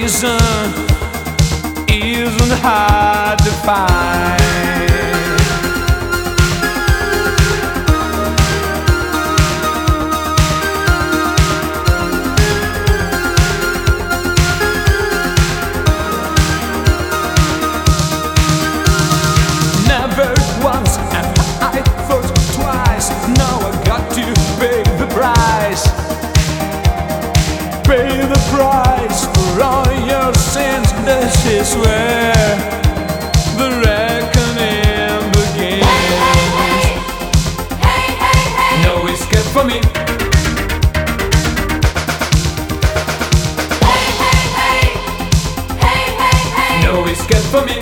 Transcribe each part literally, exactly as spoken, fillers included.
reason isn't hard to find. Never once have I thought twice. Now I got to pay the price. Pay the price for all your sins. This is where the reckoning begins. Hey, hey, hey, hey, hey, hey. No escape for me. Hey, hey, hey, hey, hey, hey. No escape for me.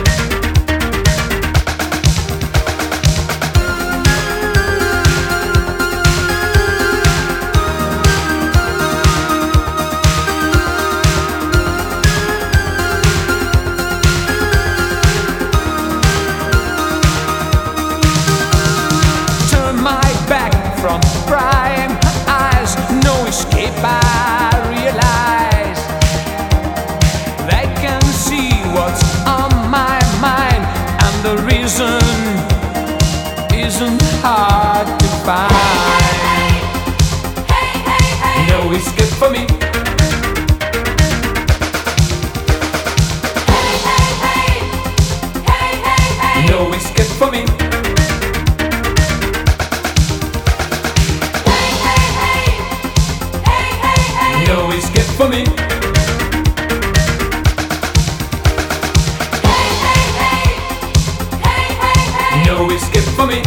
From prying eyes, no escape I realize. They can see what's on my mind, and the reason isn't hard to find. Hey, hey, hey, hey. No escape for me. Hey, hey, hey. Hey, hey, hey. No escape for me. No escape for me. Hey, hey, hey. Hey, hey, hey. No escape for me.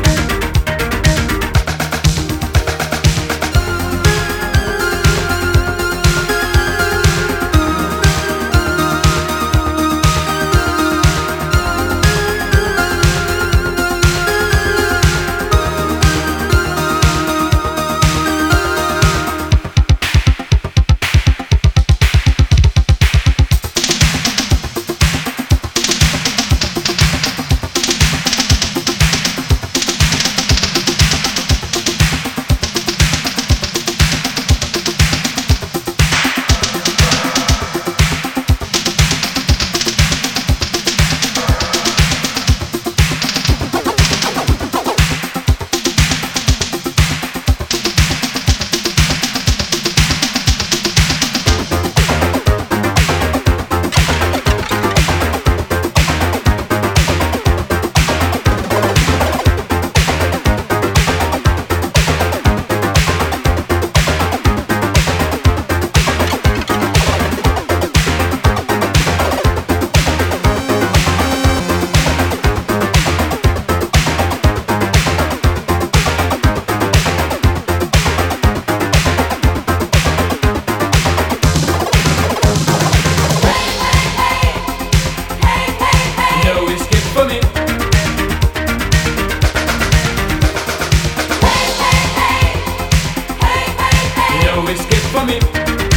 No escape for me.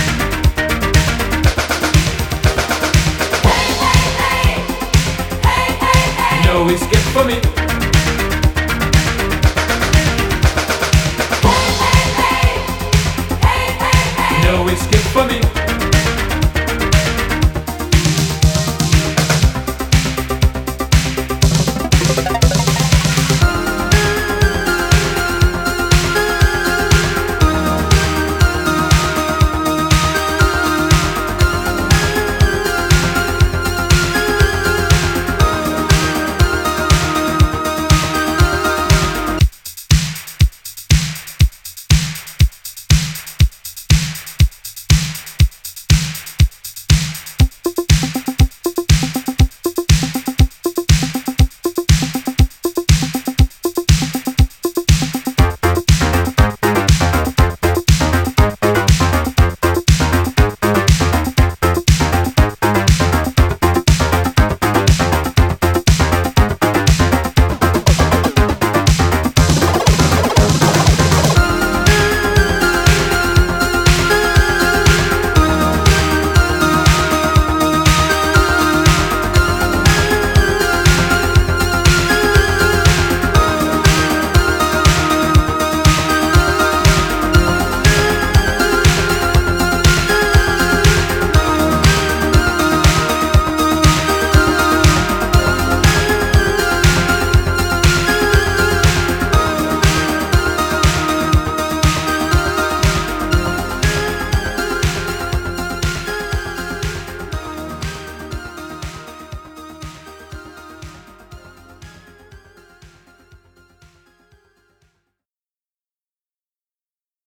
Hey, hey, hey. Hey, hey, hey. No escape for me. Hey, hey, hey. Hey, hey, hey. No escape for me.